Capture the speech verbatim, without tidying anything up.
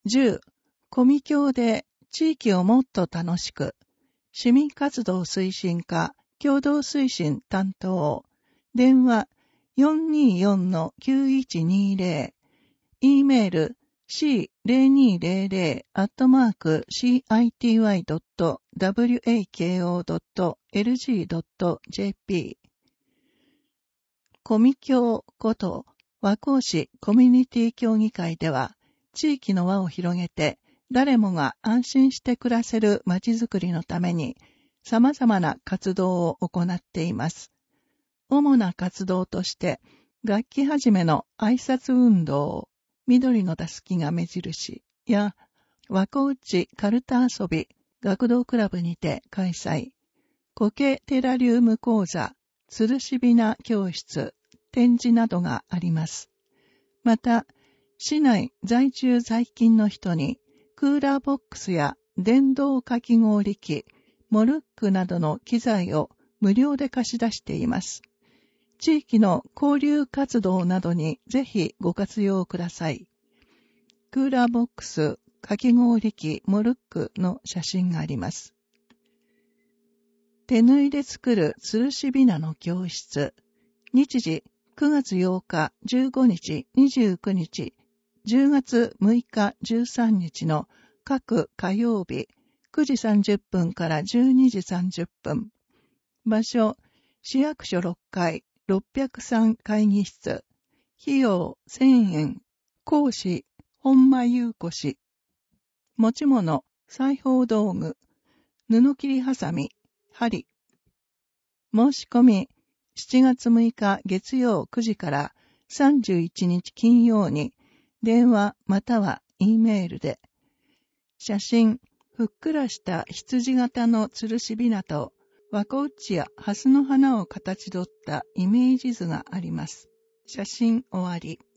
じゅう、コミ協で地域をもっと楽しく、市民活動推進課共同推進担当、電話 よんにーよんのきゅういちにーぜろ、e メール シーゼロにーゼロゼロ アットマーク シーアイティーワイドットワコドットエルジードットジェーピー コミ協こと和光市コミュニティ協議会では、地域の輪を広げて、誰もが安心して暮らせるまちづくりのために、様々な活動を行っています。主な活動として、学期始めの挨拶運動、緑のたすきが目印や、和光市カルタ遊び学童クラブにて開催、苔テラリウム講座、つるしびな教室、展示などがあります。また、市内在住在勤の人に、クーラーボックスや電動かき氷機、モルックなどの機材を無料で貸し出しています。地域の交流活動などにぜひご活用ください。クーラーボックス、かき氷機、モルックの写真があります。手縫いで作るつるしびなの教室。日時くがつようか、じゅうごにち、にじゅうくにち、じゅうがつむいか、じゅうさんにちの各火曜日、くじさんじゅっぷんからじゅうにじさんじゅっぷん。場所、市役所ろっかい、ろっぴゃくさん会議室。費用せんえん。講師、本間優子氏。持ち物、裁縫道具、布切りはさみ、針。申し込み、しちがつむいか月曜くじからさんじゅういちにち金曜に、電話または E メールで。写真、ふっくらした羊型のつるしびなと、和光市や蓮の花を形取ったイメージ図があります。写真終わり。